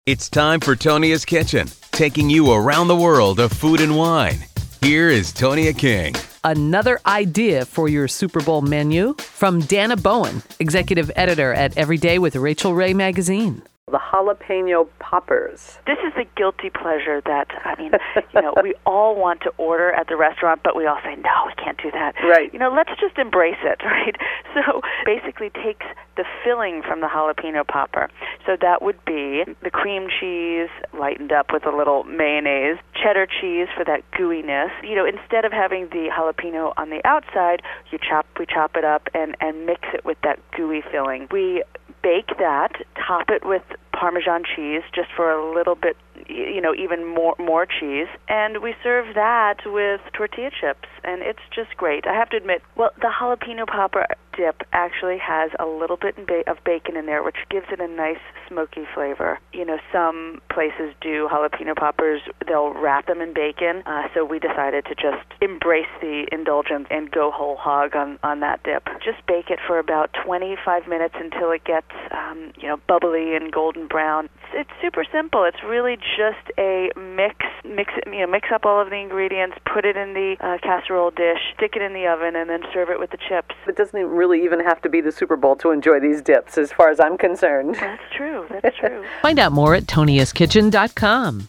It's time for Tonia's Kitchen, taking you around the world of food and wine. Here is Tonia King. Another idea for your Super Bowl menu from Dana Bowen, executive editor at Everyday with Rachel Ray magazine. The jalapeno poppers. This is the guilty pleasure that, we all want to order at the restaurant, but we all say, no, we can't do that. Right. Let's just embrace it, right? So basically takes the filling from the jalapeno popper. So that would be the cream cheese lightened up with a little mayonnaise, cheddar cheese for that gooiness. Instead of having the jalapeno on the outside, we chop it up and mix it with that gooey filling. We bake that, top it with Parmesan cheese just for a little bit, even more cheese, and we serve that with tortilla chips, and it's just great. I have to admit, the jalapeno popper dip actually has a little bit of bacon in there, which gives it a nice smoky flavor. Some places do jalapeno poppers, they'll wrap them in bacon, so we decided to just embrace the indulgence and go whole hog on that dip. Just bake it for about 25 minutes until it gets, bubbly and golden brown. It's super simple. It's really just a mix up all of the ingredients, put it in the casserole dish, stick it in the oven, and then serve it with the chips. It doesn't really even have to be the Super Bowl to enjoy these dips, as far as I'm concerned. That's true. Find out more at toniaskitchen.com.